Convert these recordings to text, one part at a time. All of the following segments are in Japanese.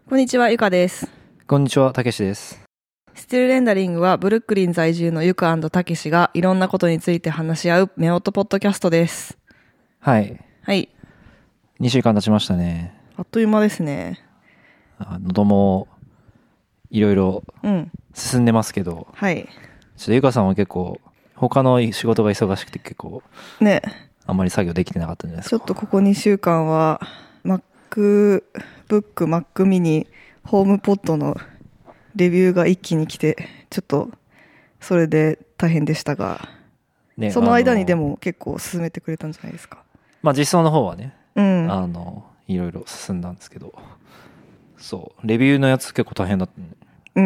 こんにちは、ゆかです。 こんにちは、たけしです。 スティルレンダリングはブルックリン在住のゆか&たけしがいろんなことについて話し合う目音ポッドキャストです。 はい。 はい。 2週間経ちましたね。 あっという間ですね。 喉もいろいろ進んでますけど、 はい。 ちょっとゆかさんは結構他の仕事が忙しくて結構ね、 あんまり作業できてなかったんじゃないですか。 ちょっとここ2週間は MacBook、Mac mini、ホームポッドのレビューが一気に来て、ちょっとそれで大変でしたが、 ね、 その間にでも結構進めてくれたんじゃないですか。 まあ実装の方はね、 うん、 いろいろ進んだんですけど、そうレビューのやつ結構大変だったね。 うん。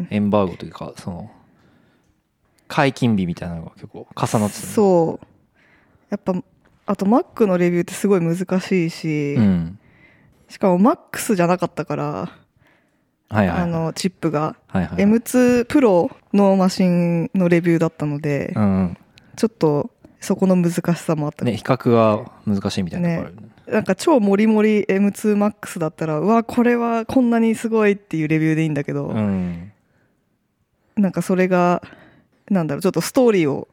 エンバーゴというかその解禁日みたいなのが結構重なってた、ね、 そう。やっぱあと Mac のレビューってすごい難しいし、しかも MAX じゃなかったから、 はいはいはい、 チップが、 はいはいはい、 M2 Pro のマシンのレビューだったので、ちょっとそこの難しさもあったね。 比較が難しいみたいなところあるね。 なんか超モリモリ M2 Max だったら、うわこれはこんなにすごいっていうレビューでいいんだけど、なんかそれがなんだろう、ちょっとストーリーを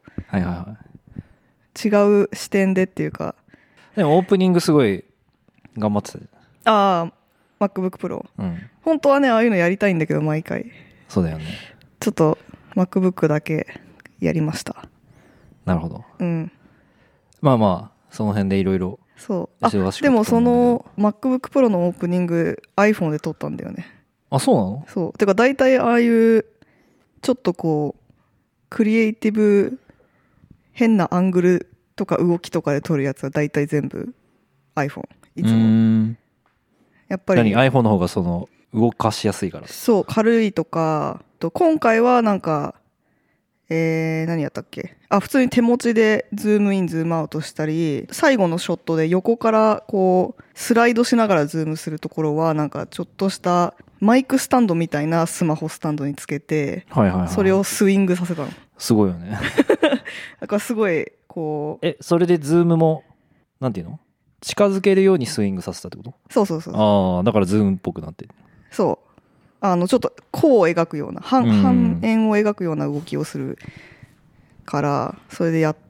違う視点でっていうか。 でもオープニングすごい頑張ってた。 ああ、MacBook Pro、本当はねああいうのやりたいんだけど毎回。 そうだよね。 ちょっと MacBook だけやりました。 なるほど。 まあまあその辺でいろいろ。 そう。でもその MacBook Pro のオープニング iPhone で撮ったんだよね。 あ、そうなの？ そう。てか大体ああいうちょっとこうクリエイティブ変なアングルとか動きとかで撮るやつは大体全部 iPhone いつも。やっぱり iPhone の方がその動かしやすいから。 そう、軽いとかと、今回はなんか何やったっけ、普通に手持ちでズームインズームアウトしたり、最後のショットで横からこうスライドしながらズームするところはなんかちょっとしたマイクスタンドみたいなスマホスタンドにつけて、それをスイングさせたの。すごいよね。 だからすごいこう、 それでズームもなんていうの、近づけるようにスイングさせたってこと？ そうそうそう。 ああ、だからズームっぽくなってる。 そう。ちょっと弧を描くような半円を描くような動きをするからそれでやって、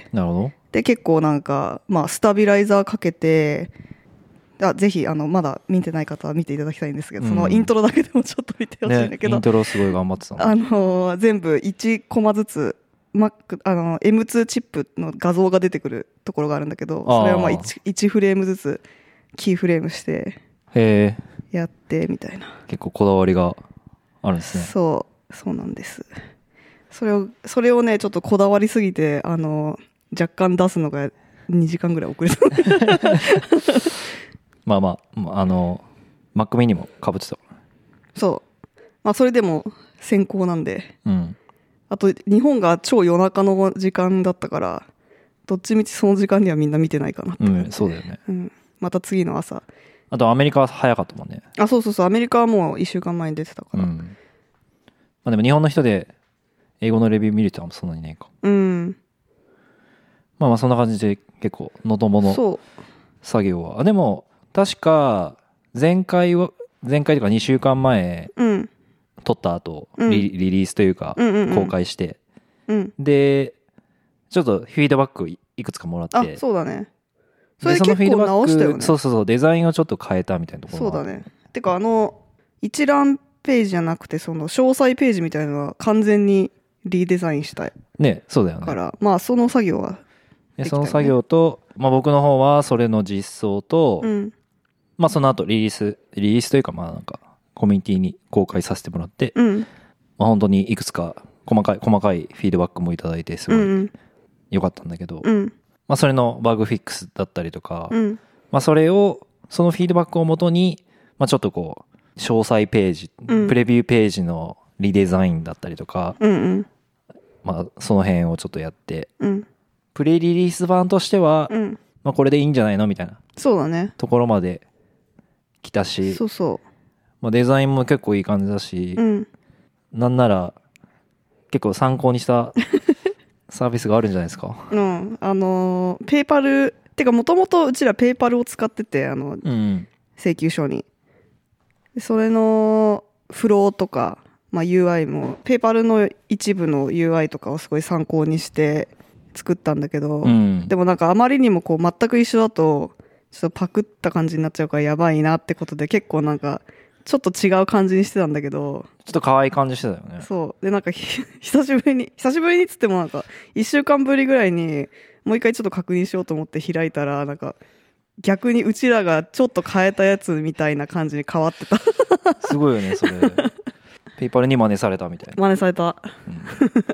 なるほど。 で結構なんかまあスタビライザーかけて、ぜひまだ見てない方は見ていただきたいんですけど、そのイントロだけでもちょっと見てほしいんだけど、 イントロすごい頑張ってた全部1コマずつM2 チップの画像が出てくるところがあるんだけど、それをまあ 1フレームずつキーフレームしてやってみたいな。 結構こだわりがあるんですね。 そうなんです。それをねちょっとこだわりすぎて若干出すのが2時間ぐらい遅れた。 まあまあMac mini も被ってた。 そう。まあそれでも先行なんで。あと日本が超夜中の時間だったから、どっちみちその時間にはみんな見てないかなって。 そうだよね。 また次の朝。 あとアメリカは早かったもんね。 そうそうそう、アメリカはもう1週間前に出てたから。 まあでも日本の人で英語のレビュー見る人はそんなにないか。まあまあそんな感じで結構喉の作業は。でも確か前回というか2週間前撮った後、リリースというか公開して、でちょっとフィードバックいくつかもらって。 そうだね。それで結構直したよね。 そうデザインをちょっと変えたみたいなところ。 そうだね。てか一覧ページじゃなくてその詳細ページみたいなのは完全にリデザインしたいね。そうだよね。 からまあその作業はできたよね。 その作業と、まあ、僕の方はそれの実装と、まあその後リリースというかまあなんかコミュニティに公開させてもらって、まあ本当にいくつか細かいフィードバックもいただいてすごい良かったんだけど、まあそれのバグフィックスだったりとか、まあそのフィードバックをもとに、まあちょっとこう詳細ページ、プレビューページのリデザインだったりとか、まあその辺をちょっとやって、プレリリース版としては、まあこれでいいんじゃないのみたいな。 そうだね。 ところまで来たし、まあデザインも結構いい感じだし、なんなら結構参考にしたサービスがあるんじゃないですか。 ペーパルてかもともとうちらペーパルを使ってて請求書にそれのフローとか、まあ、UI もペーパルの一部の UI とかをすごい参考にして作ったんだけど、 うん、 でもなんかあまりにもこう全く一緒だとちょっとパクった感じになっちゃうからやばいなってことで、結構なんかちょっと違う感じにしてたんだけど、 ちょっと可愛い感じしてたよね。 そうでなんか久しぶりにっつってもなんか1週間ぶりぐらいにもう一回ちょっと確認しようと思って開いたら、なんか逆にうちらがちょっと変えたやつみたいな感じに変わってたすごいよねそれ。ペーパルに真似されたみたいな。 真似された、うん、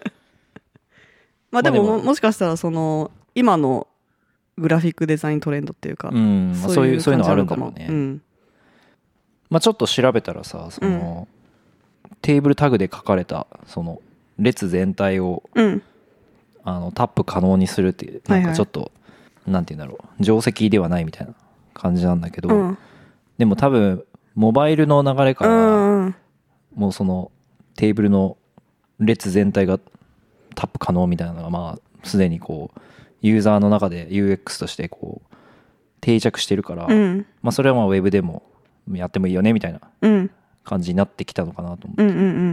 まあでも、もしかしたらその今のグラフィックデザイントレンドっていうか、 うん、そういうのあるんだろうね、 うん、 まあ、ちょっと調べたらさ、その、テーブルタグで書かれたその列全体を、タップ可能にするっていう、なんかちょっと、なんていうんだろう、定石ではないみたいな感じなんだけど、でも多分モバイルの流れから、もうそのテーブルの列全体がタップ可能みたいなのがまあすでにこうユーザーの中で UX としてこう定着してるから、まあそれはまあウェブでもやってもいいよねみたいな感じになってきたのかなと思って、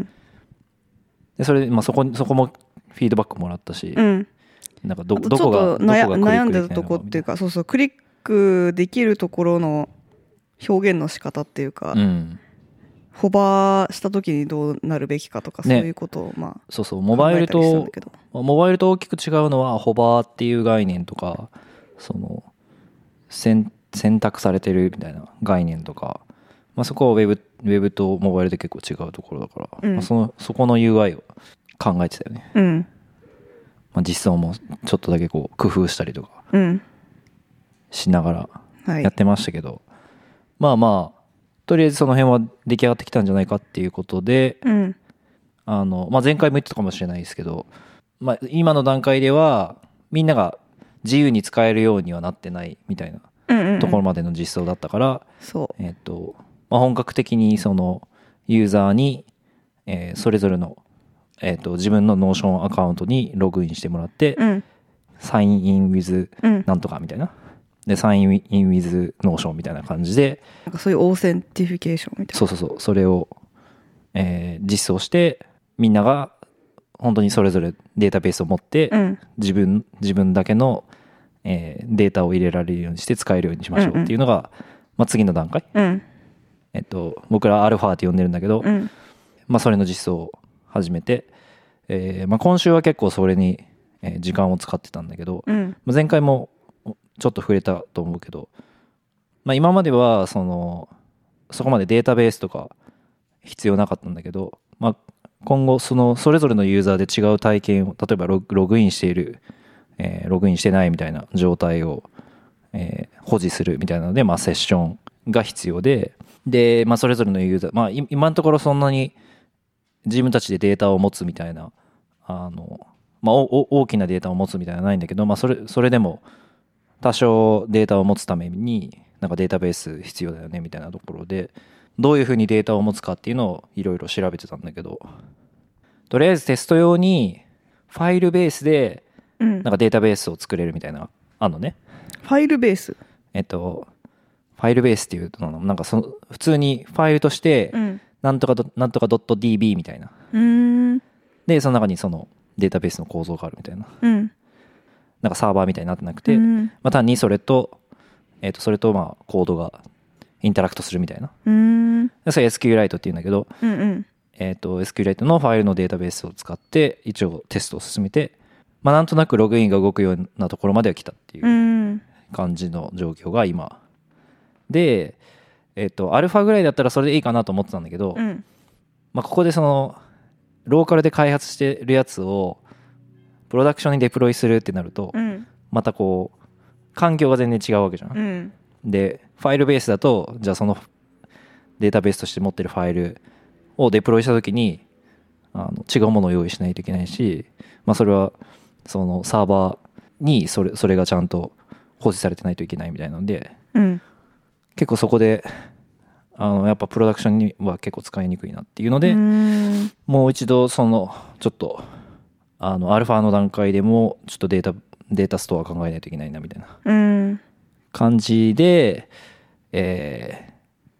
でそれでまあそこもフィードバックもらったし、なんかどこが悩んでるとこっていうか、そうそう、クリックできるところの表現の仕方っていうか、ホバーした時にどうなるべきかとか、そういうことをまあ、 そうモバイルと大きく違うのはホバーっていう概念とか、その選択されてるみたいな概念とか、まあ、そこはウェブとモバイルで結構違うところだから、まあ、そこの UI を考えてたよね、まあ、実装もちょっとだけこう工夫したりとかしながらやってましたけど、まあまあとりあえずその辺は出来上がってきたんじゃないかっていうことで、まあ、前回も言ってたかもしれないですけど、まあ、今の段階ではみんなが自由に使えるようにはなってないみたいなところまでの実装だったから、まあ、本格的にそのユーザーに、それぞれの、自分のノーションアカウントにログインしてもらって、サインインウィズなんとかみたいな、でサインインウィズノーションみたいな感じで、 なんかそういうオーセンティフィケーションみたいな、 そうそれを、実装してみんなが本当にそれぞれデータベースを持って、自分だけの、データを入れられるようにして使えるようにしましょうっていうのが、まあ、次の段階、僕らアルファって呼んでるんだけど、まあ、それの実装を始めて、まあ、今週は結構それに時間を使ってたんだけど、前回もちょっと触れたと思うけど、まあ、今まではそこまでデータベースとか必要なかったんだけど、まあ、今後それぞれのユーザーで違う体験を、例えばログインしている、ログインしてないみたいな状態を、保持するみたいなので、まあ、セッションが必要で、まあ、それぞれのユーザー、まあ、今のところそんなに自分たちでデータを持つみたいなまあ、大きなデータを持つみたいなのはないんだけど、まあ、それでも多少データを持つためになんかデータベース必要だよねみたいなところで、どういうふうにデータを持つかっていうのをいろいろ調べてたんだけど、とりあえずテスト用にファイルベースでなんかデータベースを作れるみたいなあんのね。 ファイルベース、 ファイルベースっていうとなんか普通にファイルとしてなんとか.db みたいな、でその中にそのデータベースの構造があるみたいな、なんかサーバーみたいになってなくて、まあ、単にそれとまあコードがインタラクトするみたいな、それ SQLite っていうんだけど、SQLite のファイルのデータベースを使って一応テストを進めて、まあ、なんとなくログインが動くようなところまでは来たっていう感じの状況が今で、アルファぐらいだったらそれでいいかなと思ってたんだけど、まあ、ここでそのローカルで開発してるやつをプロダクションにデプロイするってなると、またこう環境が全然違うわけじゃん、でファイルベースだとじゃあそのデータベースとして持ってるファイルをデプロイした時に違うものを用意しないといけないし、まあ、それはそのサーバーにそれがちゃんと保持されてないといけないみたいなので、結構そこでやっぱプロダクションには結構使いにくいなっていうので、もう一度ちょっとアルファの段階でもちょっとデータストア考えないといけないなみたいな感じで、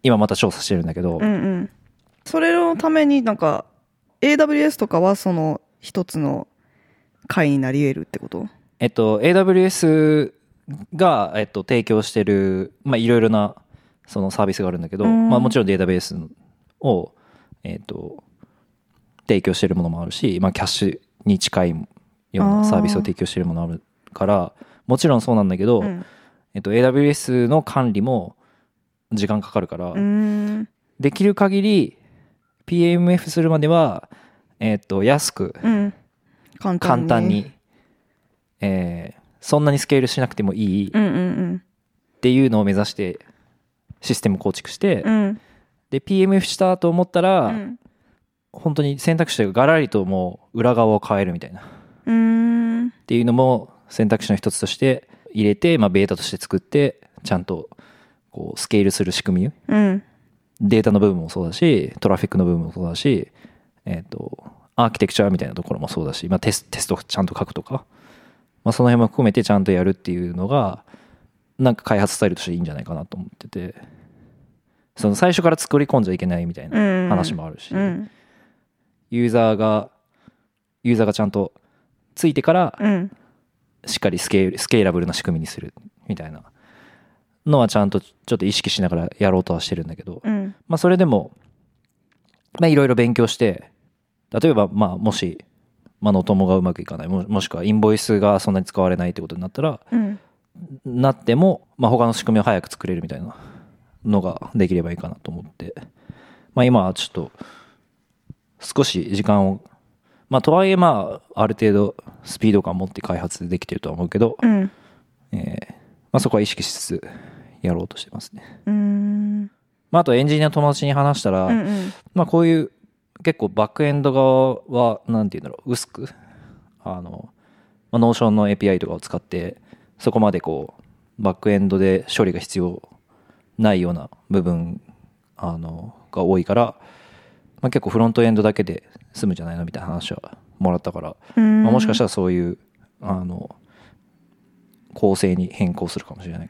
今また調査してるんだけど、 それのためになんか AWS とかはその一つの会になり得るってこと？ AWS が、提供してる、まあ、いろいろなそのサービスがあるんだけど、まあ、もちろんデータベースを、提供してるものもあるし、まあ、キャッシュに近いようなサービスを提供してるものあるから、もちろんそうなんだけど、AWS の管理も時間かかるから、できる限り PMF するまでは、安く、簡単に、そんなにスケールしなくてもいいっていうのを目指してシステム構築して、で PMF したと思ったら、本当に選択肢がガラリともう裏側を変えるみたいなっていうのも選択肢の一つとして入れて、まあ、ベータとして作ってちゃんとこうスケールする仕組み、データの部分もそうだしトラフィックの部分もそうだし、アーキテクチャみたいなところもそうだし、まあ、テストちゃんと書くとか、まあ、その辺も含めてちゃんとやるっていうのがなんか開発スタイルとしていいんじゃないかなと思ってて、その最初から作り込んじゃいけないみたいな話もあるし、ユーザーがちゃんとついてからしっかりスケーラブルな仕組みにするみたいなのはちゃんとちょっと意識しながらやろうとはしてるんだけど、まあそれでもまあいろいろ勉強して、例えばまあもしノトモがうまくいかない、もしくはインボイスがそんなに使われないってことになったら、なってもまあ他の仕組みを早く作れるみたいなのができればいいかなと思って、まあ今はちょっと少し時間を、まあとはいえまあある程度スピード感を持って開発できてるとは思うけど、まあそこは意識しつつやろうとしてますね。まああとエンジニアの友達に話したら、まあこういう結構バックエンド側はなんていうんだろう、薄くまあ、ノーションの API とかを使ってそこまでこうバックエンドで処理が必要ないような部分が多いから、まあ、結構フロントエンドだけで済むんじゃないのみたいな話はもらったから、まあ、もしかしたらそういう構成に変更するかもしれない。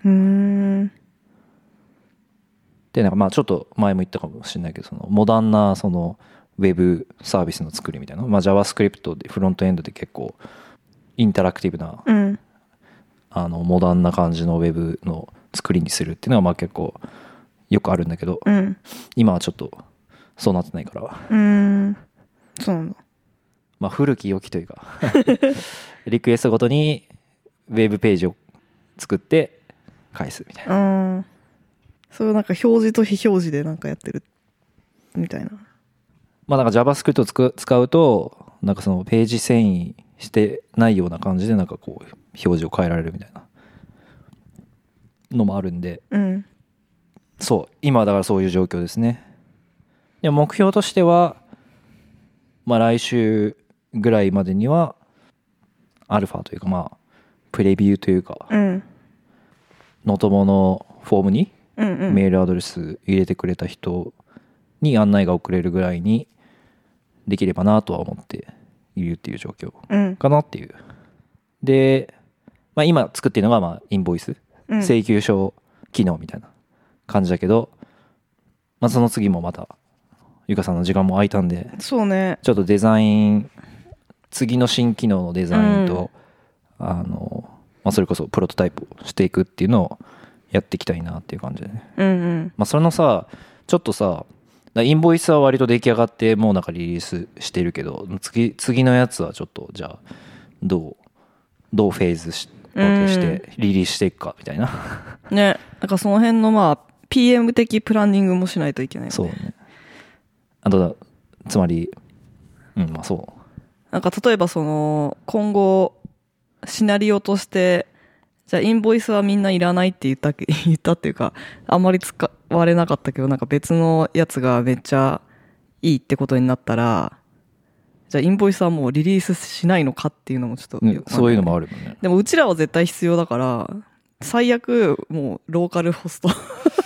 でなんかまあちょっと前も言ったかもしれないけど、そのモダンなそのウェブサービスの作りみたいな、まあ、JavaScript でフロントエンドで結構インタラクティブな、モダンな感じのウェブの作りにするっていうのはまあ結構よくあるんだけど、今はちょっとそうなってないから、 そうなんだ。 まあ古き良きというかリクエストごとにウェブページを作って返すみたいな。 それをなんか表示と非表示でなんかやってるみたいな。 まあなんか JavaScript を使うとなんかそのページ遷移してないような感じでなんかこう表示を変えられるみたいなのもあるんで、そう今はだからそういう状況ですね。で目標としてはまあ来週ぐらいまでにはアルファというかまあプレビューというか、ノトモのフォームにメールアドレス入れてくれた人に案内が送れるぐらいにできればなとは思っているっていう状況かなっていう。で、まあ、今作っているのがまあインボイス、請求書機能みたいな感じだけど、まあ、その次もまたゆかさんの時間も空いたんで、 そうね、 ちょっとデザイン、次の新機能のデザインと、まあ、それこそプロトタイプをしていくっていうのをやっていきたいなっていう感じでね。まあ、それのさちょっとさインボイスは割と出来上がってもうなんかリリースしてるけど、次のやつはちょっとじゃあどうフェーズ分けしてリリースしていくかみたいなね、なんかその辺のまあ PM 的プランニングもしないといけないよね。 そうね。あとつまりまあそうなんか例えばその今後シナリオとしてじゃあインボイスはみんないらないって言ったっていうかあんまり使われなかったけど、なんか別のやつがめっちゃいいってことになったら、じゃあインボイスはもうリリースしないのかっていうのもちょっと、 ね、そういうのもあるもんね。 でもうちらは絶対必要だから最悪もうローカルホスト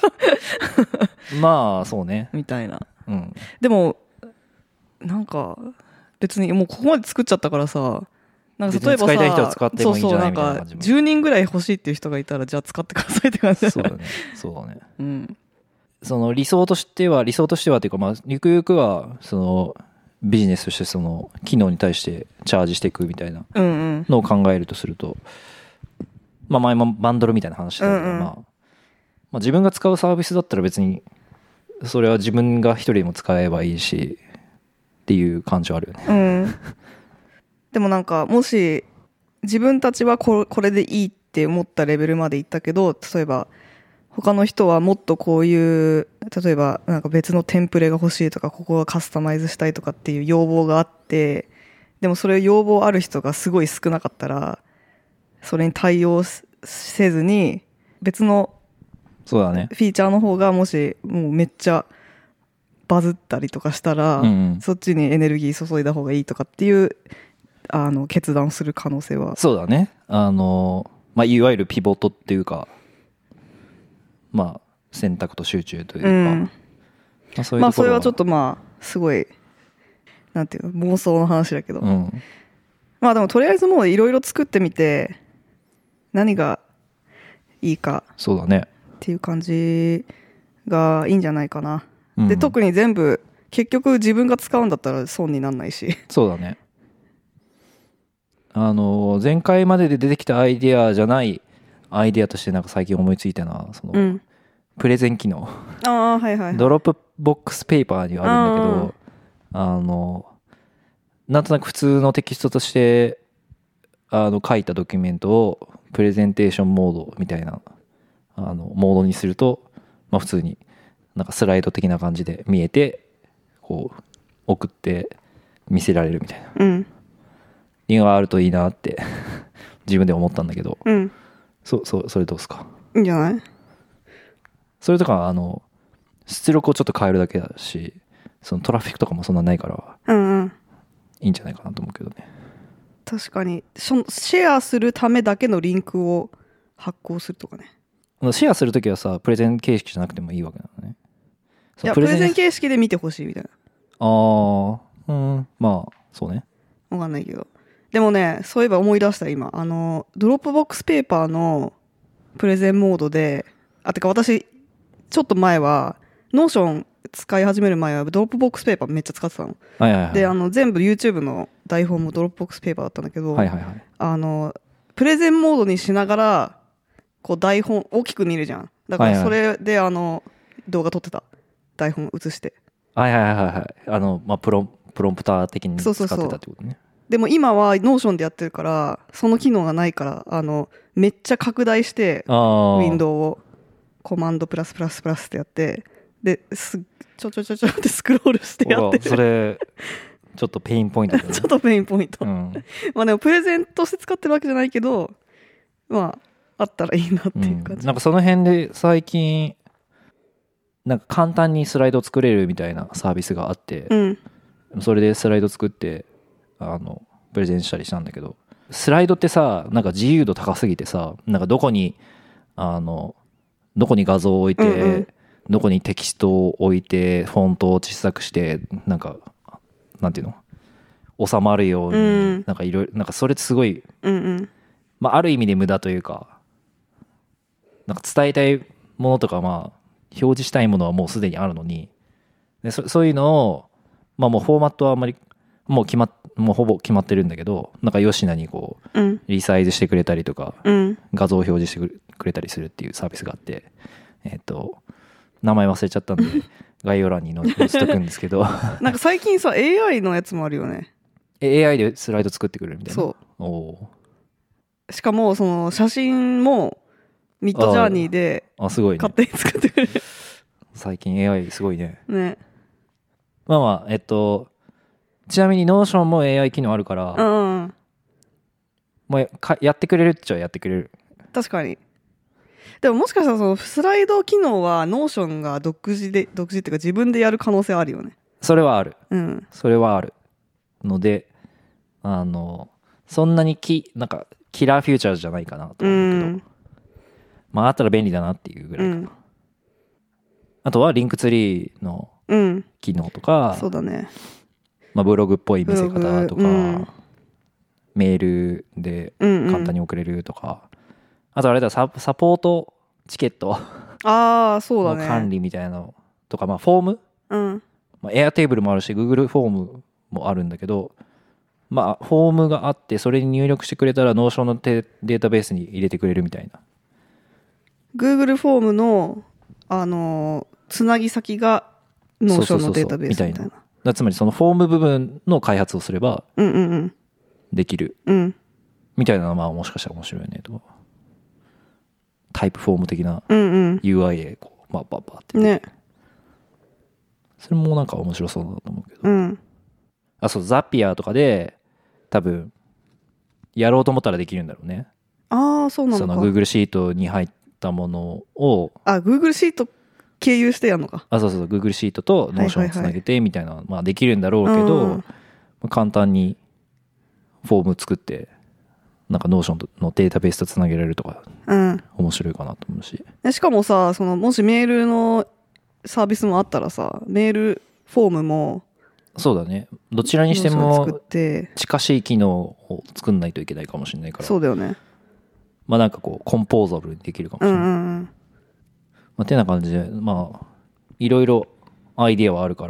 まあそうねみたいな、でもなんか別にもうここまで作っちゃったからさ、なんか例えばさ、 使いたい人は使ってもいいんじゃないみたいな感じも。 10人ぐらい欲しいっていう人がいたらじゃあ使ってくださいって感じだよね。 そうだね。 うん。 その理想としてはというか、まあゆくゆくはそのビジネスとしてその機能に対してチャージしていくみたいなのを考えるとすると、まあ前もバンドルみたいな話だけど、まあ自分が使うサービスだったら別にそれは自分が一人でも使えばいいしっていう感じはあるよね。 でもなんかもし自分たちはこれでいいって思ったレベルまでいったけど、例えば他の人はもっとこういう例えばなんか別のテンプレが欲しいとか、ここはカスタマイズしたいとかっていう要望があって、でもそれ要望ある人がすごい少なかったらそれに対応せずに別のフィーチャーの方がもしもうめっちゃバズったりとかしたら、そっちにエネルギー注いだ方がいいとかっていう決断する可能性は。 そうだね。まあいわゆるピボットっていうか、まあ選択と集中というか、 まあそれはちょっとまあすごいなんていうの妄想の話だけど、まあでもとりあえずもういろいろ作ってみて何がいいかそうだねっていう感じがいいんじゃないかな。で特に全部結局自分が使うんだったら損になんないし。 そうだね。前回までで出てきたアイディアじゃないアイディアとしてなんか最近思いついたのはその、プレゼン機能。ドロップボックスペーパーにはあるんだけど、なんとなく普通のテキストとして書いたドキュメントをプレゼンテーションモードみたいなモードにすると、まあ、普通になんかスライド的な感じで見えてこう送って見せられるみたいな、いうのがあるといいなって自分で思ったんだけど、それどうですか？ いいんじゃない？ それとか出力をちょっと変えるだけだし、そのトラフィックとかもそんなないからいいんじゃないかなと思うけどね。 確かにシェアするためだけのリンクを発行するとかね。 シェアするときはさプレゼン形式じゃなくてもいいわけなのね。 いやプレゼン形式で見てほしいみたいな。 まあそうね。 わかんないけど、でもねそういえば思い出した今ドロップボックスペーパーのプレゼンモードでてか私ちょっと前はノーション使い始める前はドロップボックスペーパーめっちゃ使ってたの、で全部 YouTube の台本もドロップボックスペーパーだったんだけど、プレゼンモードにしながらこう台本大きく見るじゃん。だからそれで動画撮ってた、台本映して。まあプロンプター的に使ってたってことね。 でも今はノーションでやってるからその機能がないからめっちゃ拡大してウィンドウをコマンドプラスプラスプラスってやってちょってスクロールしてやってる。 それちょっとペインポイントだね。 ちょっとペインポイント、まあでもプレゼントして使ってるわけじゃないけど、まああったらいいなっていう感じ、 なんかその辺で最近なんか簡単にスライドを作れるみたいなサービスがあって、それでスライド作ってプレゼンしたりしたんだけど、スライドってさなんか自由度高すぎてさ、なんかどこに画像を置いて、どこにテキストを置いてフォントを小さくしてなんかなんていうの収まるように、なんかいろいろなんかそれってすごい、まあある意味で無駄というか、なんか伝えたいものとかまあ表示したいものはもうすでにあるのに、でそういうのをまあもうフォーマットはあんまりもうほぼ決まってるんだけど、なんか吉名にこう、リサイズしてくれたりとか、画像を表示してくれたりするっていうサービスがあって、名前忘れちゃったんで概要欄に載せとくんですけどなんか最近さ AI のやつもあるよね。 AI でスライド作ってくれるみたいな。 そうしかもその写真もミッドジャーニーですごい、ね、勝手に作ってくれる最近 AI すごいね。 まあちなみにノーションも AI 機能あるから、もうやってくれるっちゃやってくれる。 確かに。でももしかしたらそのスライド機能はノーションが独自っていうか自分でやる可能性あるよね。 それはある、それはあるのでそんなになんかキラーフューチャーじゃないかなと思うけど、まああったら便利だなっていうぐらいかな、あとはリンクツリーの機能とか、 そうだね、 まあ、ブログっぽい見せ方とか、メールで簡単に送れるとか、あとあれだサポートチケットそうだね、 の管理みたいなのとか、まあフォーム、 うんまあ、エアテーブルもあるし Google フォームもあるんだけど、まあフォームがあってそれに入力してくれたら Notion のデータベースに入れてくれるみたいな。 Google フォームのつなぎ先が Notion のデータベースみたいな。 つまりそのフォーム部分の開発をすればできるみたいなのはまあもしかしたら面白いねとか、タイプフォーム的な UI でこうバッバッバッってね、それもなんか面白そうだと思うけど、あ、そう、ザピアとかで多分やろうと思ったらできるんだろうね。 ああ、そうなのか。 その Google シートに入ったものを、 Google シート経由してやるのか。 そうそう、Google シートと Notion をつなげてみたいな、まあできるんだろうけど、簡単にフォーム作ってなんか Notion のデータベースとつなげられるとか、面白いかなと思うし。 しかもさ、もしメールのサービスもあったらさ、メールフォームもそうだね、どちらにしても近しい機能を作んないといけないかもしれないから。 そうだよね。 まあなんかこうコンポーザブルにできるかもしれない。まあてな感じで、まあいろいろアイディアはあるから、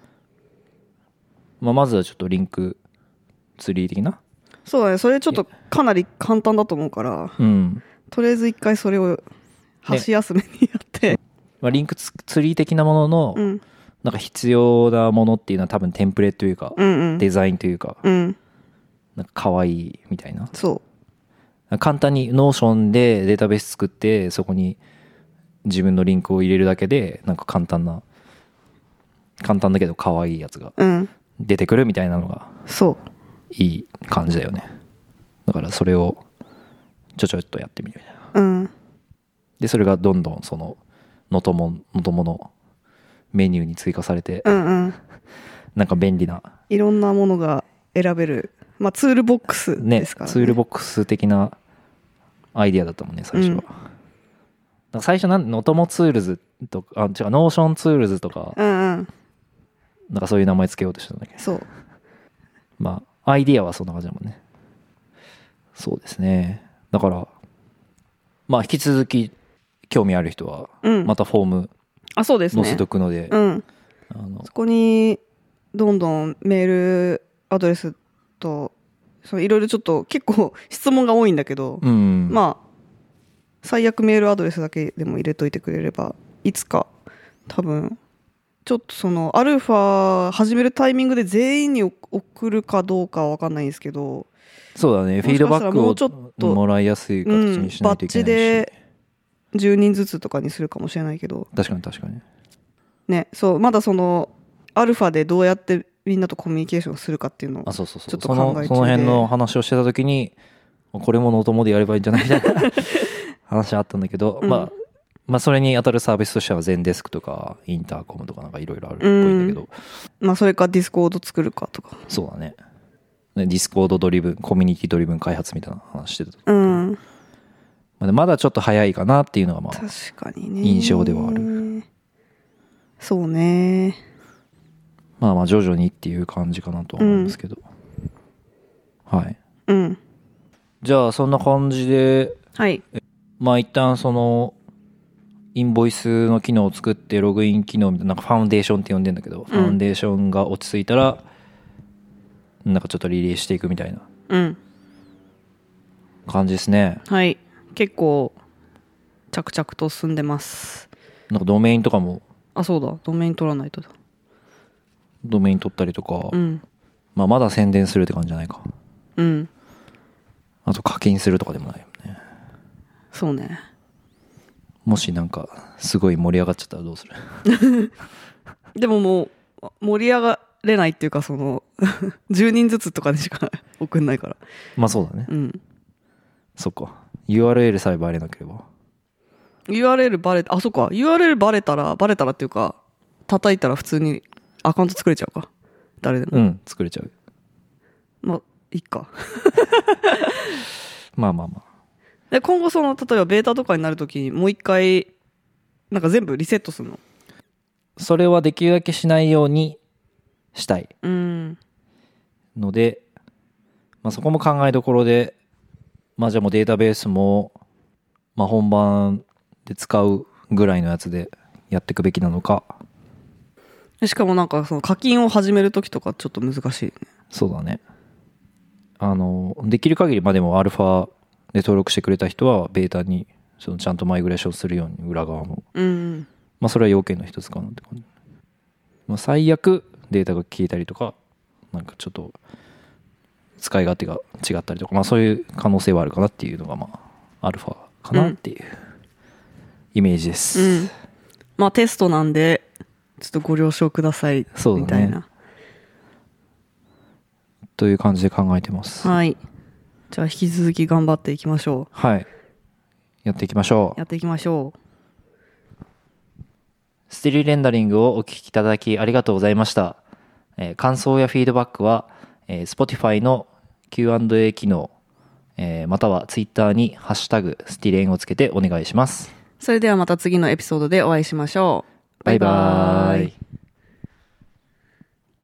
まあまずはちょっとリンクツリー的な。 そうだね、それちょっとかなり簡単だと思うから、とりあえず一回それを箸休めにやって、 まあ、リンクツリー的なものの、なんか必要なものっていうのは多分テンプレというか、デザインというか、なんか可愛いみたいな。そう簡単に Notion でデータベース作ってそこに自分のリンクを入れるだけでなんか簡単だけど可愛いやつが出てくるみたいなのがいい感じだよね。だからそれをちょっとやってみるみたいな。でそれがどんどんそののとものメニューに追加されて、なんか便利ないろんなものが選べる、まあツールボックスですからね。 ツールボックス的なアイディアだったもんね最初は。なんか最初のともツールズとか、ノーションツールズとか、なんかそういう名前つけようとしてたんだけど、 そう、 まあアイディアはそんな感じだもんね。そうですね。だからまあ引き続き興味ある人はまたフォーム載せとくので、 そこにどんどんメールアドレスといろいろちょっと結構質問が多いんだけど、まあ最悪メールアドレスだけでも入れといてくれれば、いつか多分ちょっとアルファ始めるタイミングで全員に送るかどうかは分かんないんですけど、 そうだね、フィードバックをもらいやすい形にしないといけないし、バッチで 10人ずつとかにするかもしれないけど、 確かにね、そうまだアルファでどうやってみんなとコミュニケーションするかっていうのをちょっと考え中で、 その辺の話をしてた時にこれもノートモでやればいいんじゃないみたいな話あったんだけど、まあそれに当たるサービスとしてはゼンデスクとかインターコムとかなんかいろいろあるっぽいんだけど、 まあそれかディスコード作るかとか。 そうだね、ディスコードドリブンコミュニティドリブン開発みたいな話してた。まだちょっと早いかなっていうのがまあ確かにね、 印象ではある。 そうね、 まあ徐々にっていう感じかなとは思うんですけど、はい、じゃあそんな感じで、まあ一旦インボイスの機能を作ってログイン機能みたいな、なんかファウンデーションって呼んでんだけど、ファウンデーションが落ち着いたらなんかちょっとリリースしていくみたいな感じですね。 はい、結構着々と進んでます。 なんかドメインとかも、 そうだ、ドメイン取らないとだ。 ドメイン取ったりとか、まあまだ宣伝するって感じじゃないか。あと課金するとかでもないよね。 そうね。 もしなんかすごい盛り上がっちゃったらどうするでももう盛り上がれないっていうか10人ずつとかでしか送んないから。 まあそうだね。そっか。URL さえバレなければ。 URL バレ、そっか。URL バレたらっていうか、叩いたら普通にアカウント作れちゃうか。誰でも。 作れちゃう。 まあ、いいか。 まあ。 で、今後例えばベータとかになるときにもう一回、なんか全部リセットするの？ それはできるだけしないようにしたい。ので、まあそこも考えどころで、まあじゃあもうデータベースも、まあ本番で使うぐらいのやつでやっていくべきなのか、 しかもなんかその課金を始めるときとかちょっと難しいね。 そうだね。できる限りでもアルファで登録してくれた人はベータにちゃんとマイグレーションするように裏側も、それは要件の一つかなって感じ。最悪データが消えたりとかなんかちょっと使い勝手が違ったりとか、そういう可能性はあるかなっていうのがアルファかなっていうイメージです。 テストなんでちょっとご了承くださいみたいな、 という感じで考えてます。 はい。じゃあ引き続き頑張っていきましょう。 はい。やっていきましょう。 スティルレンダリングをお聞きいただきありがとうございました。感想やフィードバックは、Spotify の Q&A 機能、または Twitter にハッシュタグスティレンをつけてお願いします。 それではまた次のエピソードでお会いしましょう。 バイバーイ。